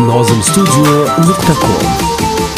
nozimstudio.com.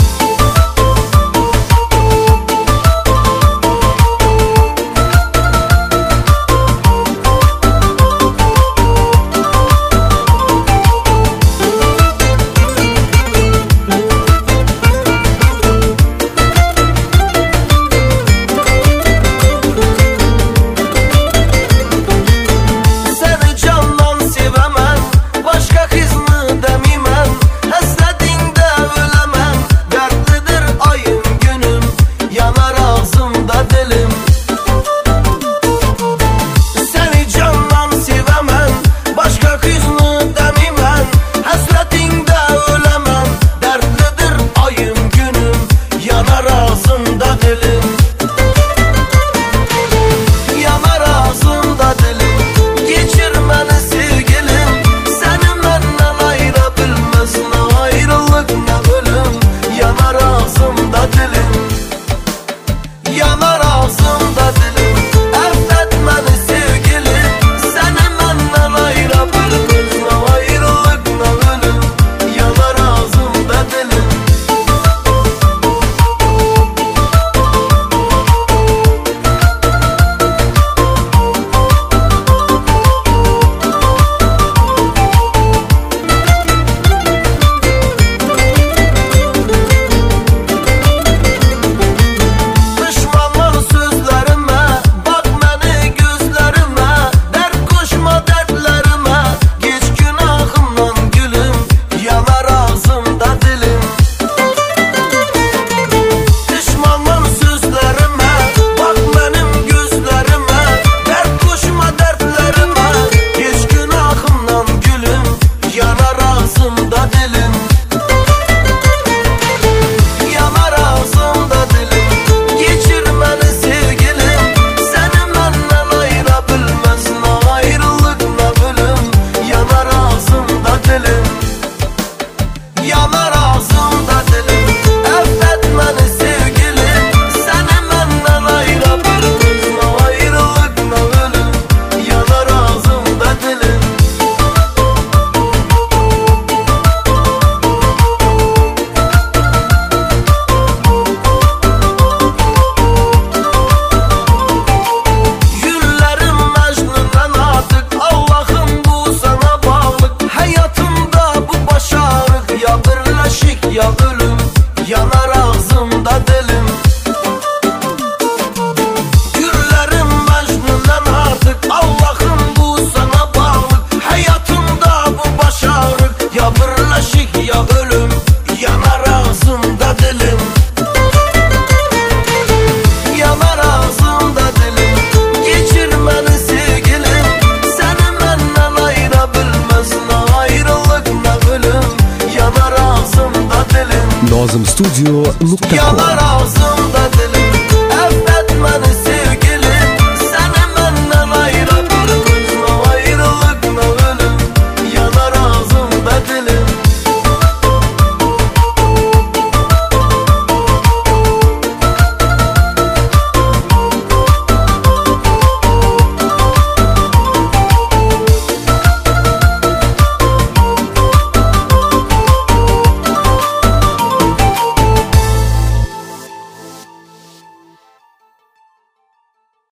Ya ölüm, yanar ağzımda dilim. Güllerim Mecnun'dan artık, Allah'ım bu sana bağlı. Hayatımda bu baş ağrık, ya birleşik ya ölüm, yanar ağzımda dilim. Yanar ağzımda dilim, geçirmeni sevgilim. Seni benden ayırabilmez, ne ayrılık ne ölüm, yanar ağzımda dilim. nozimstudio.com. Yanar ağzım